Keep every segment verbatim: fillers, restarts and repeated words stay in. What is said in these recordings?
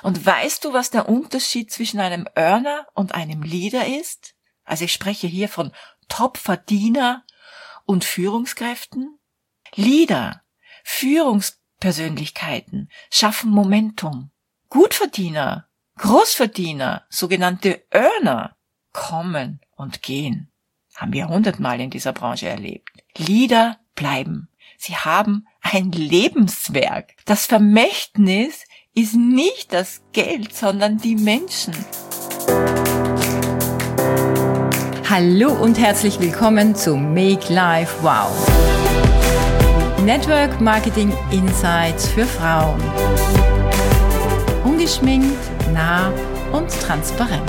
Und weißt du, was der Unterschied zwischen einem Earner und einem Leader ist? Also ich spreche hier von Top-Verdiener und Führungskräften. Leader, Führungspersönlichkeiten schaffen Momentum. Gutverdiener, Großverdiener, sogenannte Earner, kommen und gehen. Haben wir hundertmal in dieser Branche erlebt. Leader bleiben. Sie haben ein Lebenswerk. Das Vermächtnis ist nicht das Geld, sondern die Menschen. Hallo und herzlich willkommen zu Make Life Wow. Network Marketing Insights für Frauen. Ungeschminkt, nah und transparent.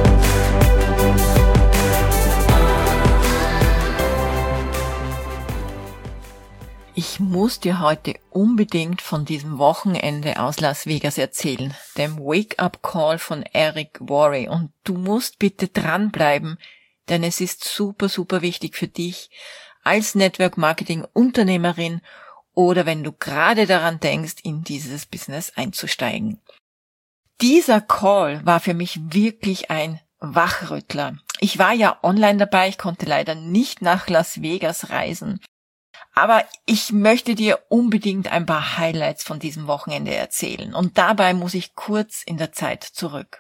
Ich muss dir heute unbedingt von diesem Wochenende aus Las Vegas erzählen, dem Wake-up-Call von Eric Worre. Und du musst bitte dranbleiben, denn es ist super, super wichtig für dich als Network-Marketing-Unternehmerin oder wenn du gerade daran denkst, in dieses Business einzusteigen. Dieser Call war für mich wirklich ein Wachrüttler. Ich war ja online dabei, ich konnte leider nicht nach Las Vegas reisen. Aber ich möchte dir unbedingt ein paar Highlights von diesem Wochenende erzählen. Und dabei muss ich kurz in der Zeit zurück.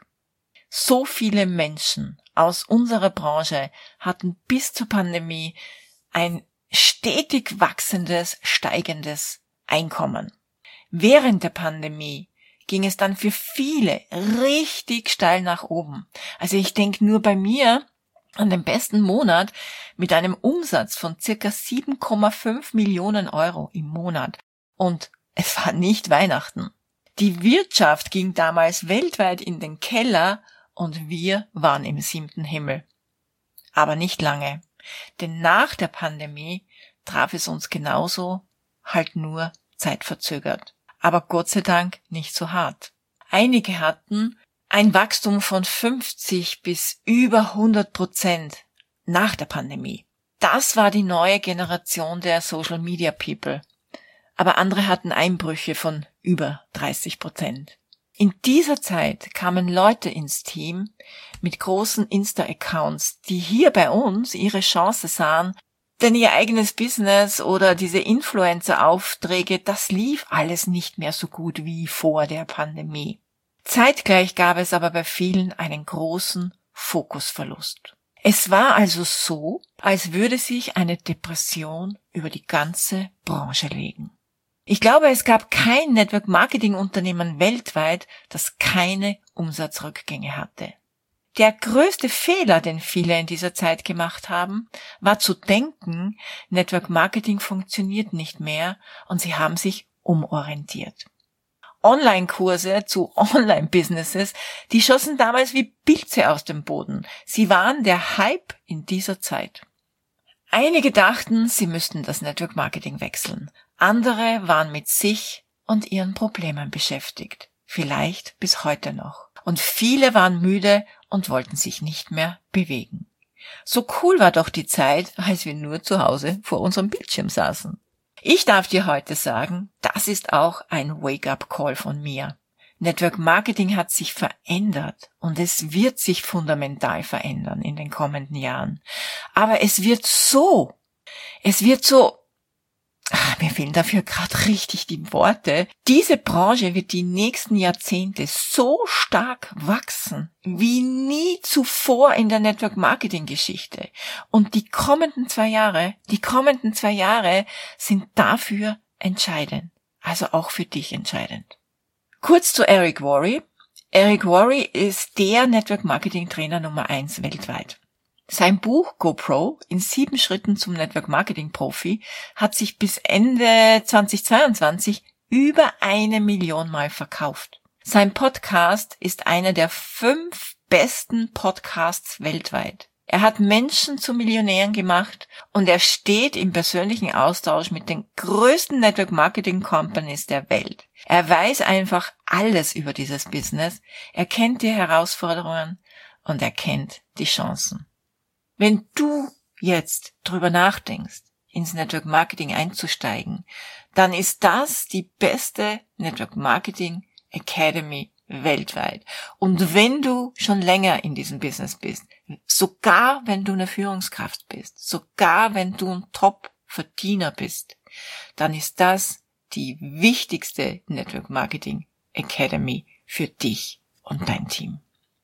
So viele Menschen aus unserer Branche hatten bis zur Pandemie ein stetig wachsendes, steigendes Einkommen. Während der Pandemie ging es dann für viele richtig steil nach oben. Also ich denke nur bei mir an den besten Monat mit einem Umsatz von circa sieben Komma fünf Millionen Euro im Monat. Und es war nicht Weihnachten. Die Wirtschaft ging damals weltweit in den Keller und wir waren im siebten Himmel. Aber nicht lange, denn nach der Pandemie traf es uns genauso, halt nur zeitverzögert. Aber Gott sei Dank nicht so hart. Einige hatten ein Wachstum von fünfzig bis über hundert Prozent nach der Pandemie. Das war die neue Generation der Social Media People. Aber andere hatten Einbrüche von über dreißig Prozent. In dieser Zeit kamen Leute ins Team mit großen Insta-Accounts, die hier bei uns ihre Chance sahen, denn ihr eigenes Business oder diese Influencer-Aufträge, das lief alles nicht mehr so gut wie vor der Pandemie. Zeitgleich gab es aber bei vielen einen großen Fokusverlust. Es war also so, als würde sich eine Depression über die ganze Branche legen. Ich glaube, es gab kein Network-Marketing-Unternehmen weltweit, das keine Umsatzrückgänge hatte. Der größte Fehler, den viele in dieser Zeit gemacht haben, war zu denken, Network-Marketing funktioniert nicht mehr und sie haben sich umorientiert. Online-Kurse zu Online-Businesses, die schossen damals wie Pilze aus dem Boden. Sie waren der Hype in dieser Zeit. Einige dachten, sie müssten das Network-Marketing wechseln. Andere waren mit sich und ihren Problemen beschäftigt. Vielleicht bis heute noch. Und viele waren müde und wollten sich nicht mehr bewegen. So cool war doch die Zeit, als wir nur zu Hause vor unserem Bildschirm saßen. Ich darf dir heute sagen, das ist auch ein Wake-up-Call von mir. Network Marketing hat sich verändert und es wird sich fundamental verändern in den kommenden Jahren. Aber es wird so, es wird so, ach, mir fehlen dafür gerade richtig die Worte, diese Branche wird die nächsten Jahrzehnte so stark wachsen wie nie zuvor in der Network Marketing Geschichte. Und die kommenden zwei Jahre, die kommenden zwei Jahre sind dafür entscheidend. Also auch für dich entscheidend. Kurz zu Eric Worre. Eric Worre ist der Network Marketing Trainer Nummer eins weltweit. Sein Buch GoPro in sieben Schritten zum Network Marketing Profi hat sich bis Ende zweitausendzweiundzwanzig über eine Million Mal verkauft. Sein Podcast ist einer der fünf besten Podcasts weltweit. Er hat Menschen zu Millionären gemacht und er steht im persönlichen Austausch mit den größten Network Marketing Companies der Welt. Er weiß einfach alles über dieses Business, er kennt die Herausforderungen und er kennt die Chancen. Wenn du jetzt drüber nachdenkst, ins Network Marketing einzusteigen, dann ist das die beste Network Marketing Academy weltweit. Und wenn du schon länger in diesem Business bist, sogar wenn du eine Führungskraft bist, sogar wenn du ein Top-Verdiener bist, dann ist das die wichtigste Network Marketing Academy für dich und dein Team.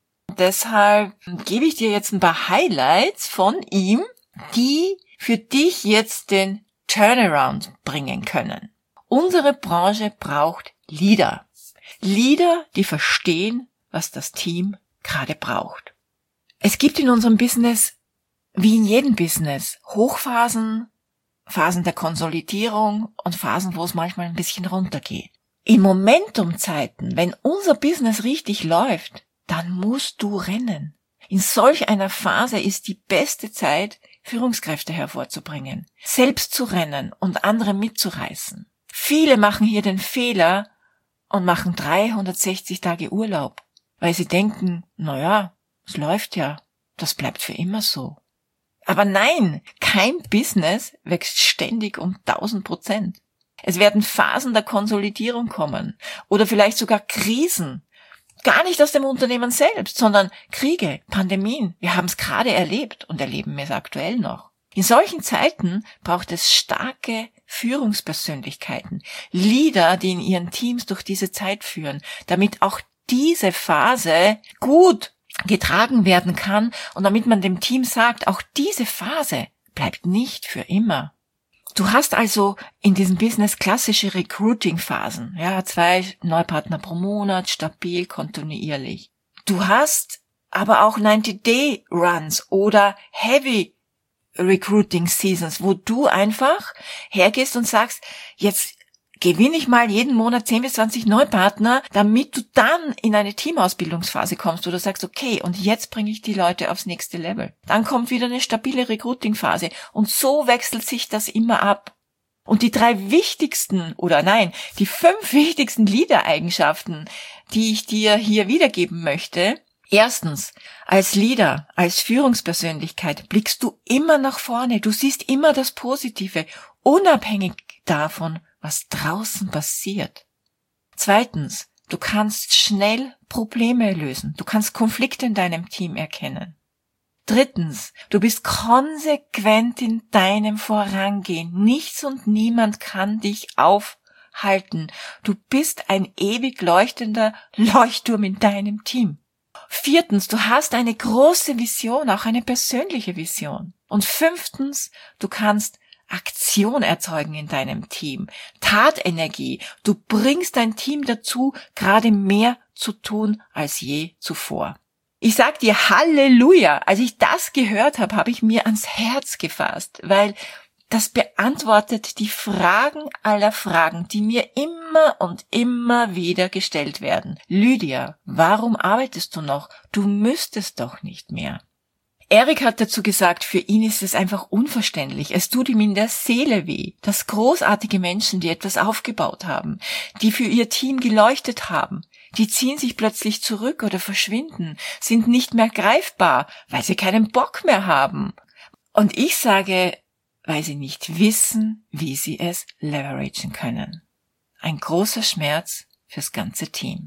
Deshalb gebe ich dir jetzt ein paar Highlights von ihm, die für dich jetzt den Turnaround bringen können. Unsere Branche braucht Leader. Leader, die verstehen, was das Team gerade braucht. Es gibt in unserem Business, wie in jedem Business, Hochphasen, Phasen der Konsolidierung und Phasen, wo es manchmal ein bisschen runtergeht. In Momentumzeiten, wenn unser Business richtig läuft, dann musst du rennen. In solch einer Phase ist die beste Zeit, Führungskräfte hervorzubringen, selbst zu rennen und andere mitzureißen. Viele machen hier den Fehler und machen dreihundertsechzig Tage Urlaub, weil sie denken, na ja, es läuft ja, das bleibt für immer so. Aber nein, kein Business wächst ständig um tausend Prozent. Es werden Phasen der Konsolidierung kommen oder vielleicht sogar Krisen. Gar nicht aus dem Unternehmen selbst, sondern Kriege, Pandemien. Wir haben es gerade erlebt und erleben es aktuell noch. In solchen Zeiten braucht es starke Führungspersönlichkeiten, Leader, die in ihren Teams durch diese Zeit führen, damit auch diese Phase gut getragen werden kann und damit man dem Team sagt, auch diese Phase bleibt nicht für immer. Du hast also in diesem Business klassische Recruiting-Phasen, ja, zwei Neupartner pro Monat, stabil, kontinuierlich. Du hast aber auch neunzig-Day-Runs oder Heavy Recruiting Seasons, wo du einfach hergehst und sagst, jetzt gewinne ich mal jeden Monat zehn bis zwanzig Neupartner, damit du dann in eine Teamausbildungsphase kommst, wo du sagst, okay, und jetzt bringe ich die Leute aufs nächste Level. Dann kommt wieder eine stabile Recruiting-Phase und so wechselt sich das immer ab. Und die drei wichtigsten, oder nein, die fünf wichtigsten Leader-Eigenschaften, die ich dir hier wiedergeben möchte. Erstens, als Leader, als Führungspersönlichkeit blickst du immer nach vorne, du siehst immer das Positive, unabhängig davon, was draußen passiert. Zweitens, du kannst schnell Probleme lösen. Du kannst Konflikte in deinem Team erkennen. Drittens, du bist konsequent in deinem Vorangehen. Nichts und niemand kann dich aufhalten. Du bist ein ewig leuchtender Leuchtturm in deinem Team. Viertens, du hast eine große Vision, auch eine persönliche Vision. Und fünftens, du kannst Aktion erzeugen in deinem Team, Tatenergie. Du bringst dein Team dazu, gerade mehr zu tun als je zuvor. Ich sag dir Halleluja. Als ich das gehört habe, habe ich mir ans Herz gefasst, weil das beantwortet die Fragen aller Fragen, die mir immer und immer wieder gestellt werden. Lydia, warum arbeitest du noch? Du müsstest doch nicht mehr. Erik hat dazu gesagt, für ihn ist es einfach unverständlich. Es tut ihm in der Seele weh, dass großartige Menschen, die etwas aufgebaut haben, die für ihr Team geleuchtet haben, die ziehen sich plötzlich zurück oder verschwinden, sind nicht mehr greifbar, weil sie keinen Bock mehr haben. Und ich sage, weil sie nicht wissen, wie sie es leveragen können. Ein großer Schmerz fürs ganze Team.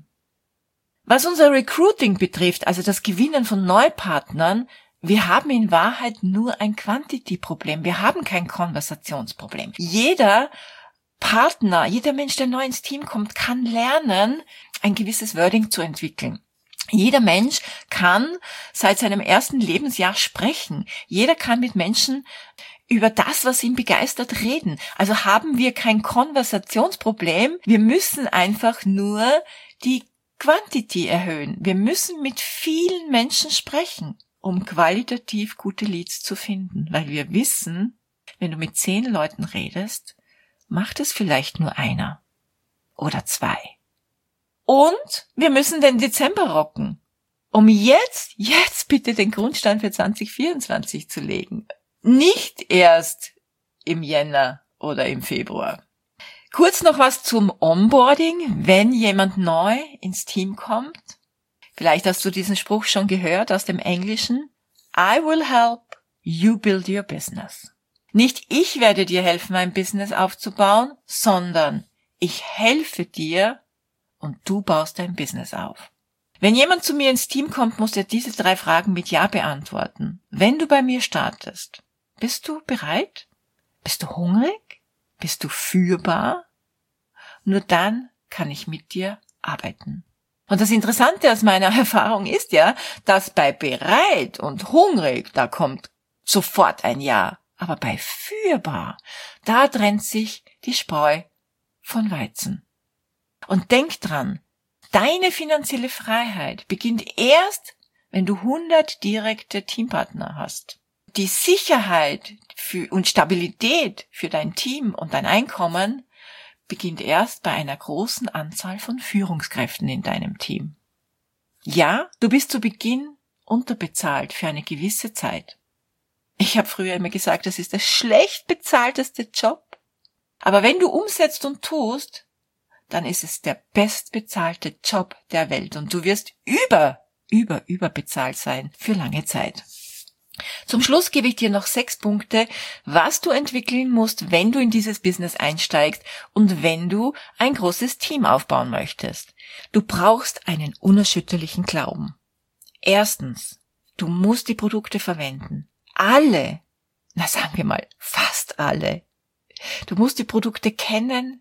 Was unser Recruiting betrifft, also das Gewinnen von Neupartnern, wir haben in Wahrheit nur ein Quantity-Problem. Wir haben kein Konversationsproblem. Jeder Partner, jeder Mensch, der neu ins Team kommt, kann lernen, ein gewisses Wording zu entwickeln. Jeder Mensch kann seit seinem ersten Lebensjahr sprechen. Jeder kann mit Menschen über das, was ihn begeistert, reden. Also haben wir kein Konversationsproblem. Wir müssen einfach nur die Quantity erhöhen. Wir müssen mit vielen Menschen sprechen, um qualitativ gute Leads zu finden, weil wir wissen, wenn du mit zehn Leuten redest, macht es vielleicht nur einer oder zwei. Und wir müssen den Dezember rocken, um jetzt, jetzt bitte den Grundstein für zwanzig vierundzwanzig zu legen. Nicht erst im Jänner oder im Februar. Kurz noch was zum Onboarding, wenn jemand neu ins Team kommt. Vielleicht hast du diesen Spruch schon gehört aus dem Englischen. I will help you build your business. Nicht ich werde dir helfen, ein Business aufzubauen, sondern ich helfe dir, und du baust dein Business auf. Wenn jemand zu mir ins Team kommt, muss er diese drei Fragen mit Ja beantworten. Wenn du bei mir startest, bist du bereit? Bist du hungrig? Bist du führbar? Nur dann kann ich mit dir arbeiten. Und das Interessante aus meiner Erfahrung ist ja, dass bei bereit und hungrig, da kommt sofort ein Ja. Aber bei führbar, da trennt sich die Spreu von Weizen. Und denk dran, deine finanzielle Freiheit beginnt erst, wenn du hundert direkte Teampartner hast. Die Sicherheit für, und Stabilität für dein Team und dein Einkommen beginnt erst bei einer großen Anzahl von Führungskräften in deinem Team. Ja, du bist zu Beginn unterbezahlt für eine gewisse Zeit. Ich habe früher immer gesagt, das ist der schlecht bezahlteste Job. Aber wenn du umsetzt und tust, dann ist es der bestbezahlte Job der Welt und du wirst über, über, überbezahlt sein für lange Zeit. Zum Schluss gebe ich dir noch sechs Punkte, was du entwickeln musst, wenn du in dieses Business einsteigst und wenn du ein großes Team aufbauen möchtest. Du brauchst einen unerschütterlichen Glauben. Erstens, du musst die Produkte verwenden. Alle, na sagen wir mal, fast alle. Du musst die Produkte kennen,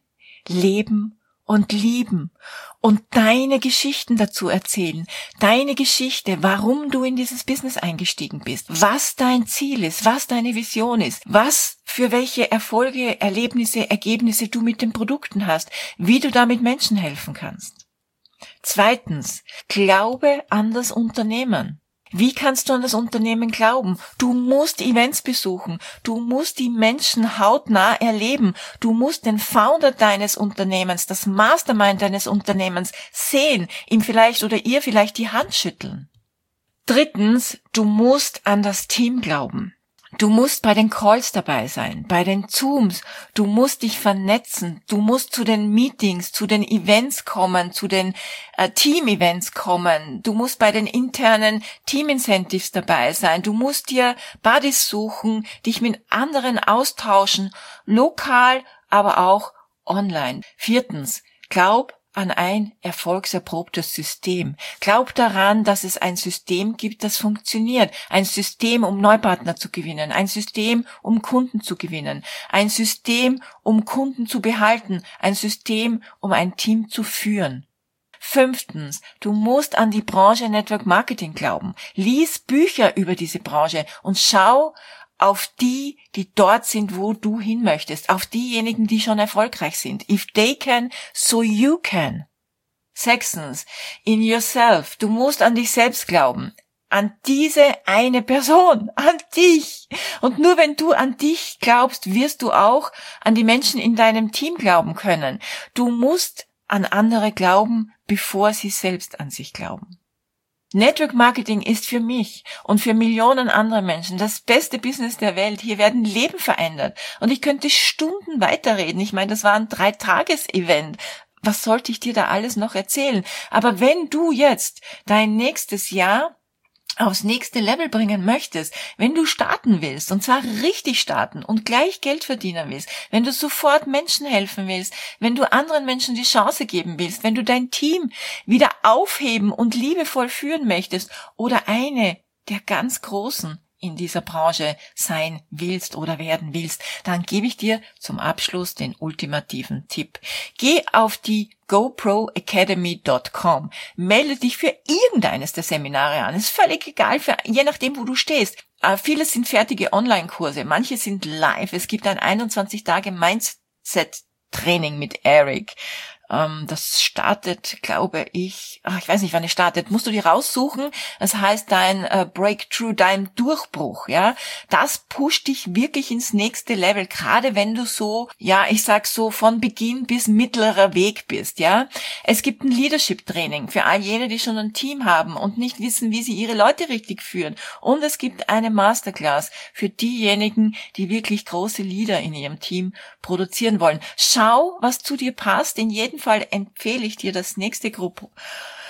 leben und lieben und deine Geschichten dazu erzählen. Deine Geschichte, warum du in dieses Business eingestiegen bist, was dein Ziel ist, was deine Vision ist, was für welche Erfolge, Erlebnisse, Ergebnisse du mit den Produkten hast, wie du damit Menschen helfen kannst. Zweitens, glaube an das Unternehmen. Wie kannst du an das Unternehmen glauben? Du musst Events besuchen, du musst die Menschen hautnah erleben, du musst den Founder deines Unternehmens, das Mastermind deines Unternehmens sehen, ihm vielleicht oder ihr vielleicht die Hand schütteln. Drittens, du musst an das Team glauben. Du musst bei den Calls dabei sein, bei den Zooms, du musst dich vernetzen, du musst zu den Meetings, zu den Events kommen, zu den äh, Team-Events kommen, du musst bei den internen Team-Incentives dabei sein, du musst dir Buddies suchen, dich mit anderen austauschen, lokal, aber auch online. Viertens, glaub an ein erfolgserprobtes System. Glaub daran, dass es ein System gibt, das funktioniert. Ein System, um Neupartner zu gewinnen. Ein System, um Kunden zu gewinnen. Ein System, um Kunden zu behalten. Ein System, um ein Team zu führen. Fünftens, du musst an die Branche Network Marketing glauben. Lies Bücher über diese Branche und schau auf die, die dort sind, wo du hin möchtest, auf diejenigen, die schon erfolgreich sind. If they can, so you can. Sechstens, in yourself. Du musst an dich selbst glauben. An diese eine Person, an dich. Und nur wenn du an dich glaubst, wirst du auch an die Menschen in deinem Team glauben können. Du musst an andere glauben, bevor sie selbst an sich glauben. Network Marketing ist für mich und für Millionen anderer Menschen das beste Business der Welt. Hier werden Leben verändert. Und ich könnte Stunden weiterreden. Ich meine, das war ein Drei-Tages-Event. Was sollte ich dir da alles noch erzählen? Aber wenn du jetzt dein nächstes Jahr aufs nächste Level bringen möchtest, wenn du starten willst, und zwar richtig starten und gleich Geld verdienen willst, wenn du sofort Menschen helfen willst, wenn du anderen Menschen die Chance geben willst, wenn du dein Team wieder aufheben und liebevoll führen möchtest oder eine der ganz Großen in dieser Branche sein willst oder werden willst, dann gebe ich dir zum Abschluss den ultimativen Tipp. Geh auf die go pro academy dot com, melde dich für irgendeines der Seminare an. Ist völlig egal, für, je nachdem, wo du stehst. Äh, viele sind fertige Online-Kurse, manche sind live. Es gibt ein einundzwanzig Tage Mindset-Training mit Eric. Ähm, das startet, glaube ich, ach, ich weiß nicht, wann es startet, musst du dir raussuchen. Das heißt, dein äh, Breakthrough, dein Durchbruch, ja, das pusht dich wirklich ins nächste Level, gerade wenn du so, ja, ich sag so, von Beginn bis mittlerer Weg bist, ja. Es gibt ein Leadership-Training für all jene, die schon ein Team haben und nicht wissen, wie sie ihre Leute richtig führen. Und es gibt eine Masterclass für diejenigen, die wirklich große Leader in ihrem Team produzieren wollen. Schau, was zu dir passt. In jedem Fall empfehle ich dir das nächste Gruppe.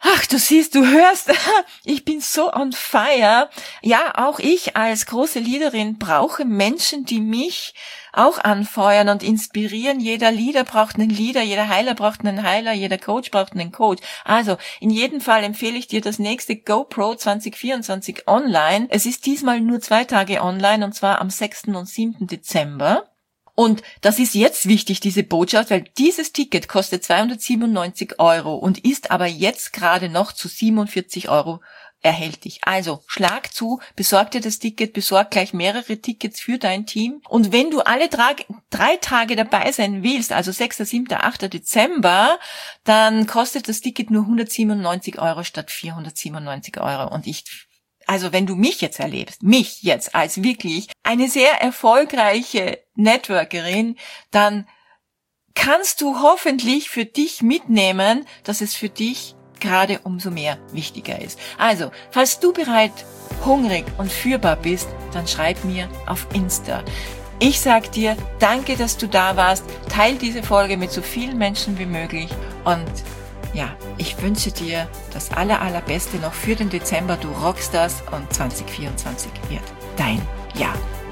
Ach, du siehst, du hörst, ich bin so on fire. Ja, auch ich als große Leaderin brauche Menschen, die mich auch anfeuern und inspirieren. Jeder Leader braucht einen Leader, jeder Heiler braucht einen Heiler, jeder Coach braucht einen Coach. Also, in jedem Fall empfehle ich dir das nächste GoPro zwanzig vierundzwanzig online. Es ist diesmal nur zwei Tage online, und zwar am sechsten und siebten Dezember. Und das ist jetzt wichtig, diese Botschaft, weil dieses Ticket kostet zweihundertsiebenundneunzig Euro und ist aber jetzt gerade noch zu siebenundvierzig Euro erhältlich. Also schlag zu, besorg dir das Ticket, besorg gleich mehrere Tickets für dein Team. Und wenn du alle drei, drei Tage dabei sein willst, also sechster, siebter, achter Dezember, dann kostet das Ticket nur hundertsiebenundneunzig Euro statt vierhundertsiebenundneunzig Euro. Und ich Also wenn du mich jetzt erlebst, mich jetzt als wirklich eine sehr erfolgreiche Networkerin, dann kannst du hoffentlich für dich mitnehmen, dass es für dich gerade umso mehr wichtiger ist. Also, falls du bereit, hungrig und führbar bist, dann schreib mir auf Insta. Ich sag dir, danke, dass du da warst. Teil diese Folge mit so vielen Menschen wie möglich und ja, ich wünsche dir das aller, allerbeste noch für den Dezember. Du rockst das und zwanzig vierundzwanzig wird dein Jahr.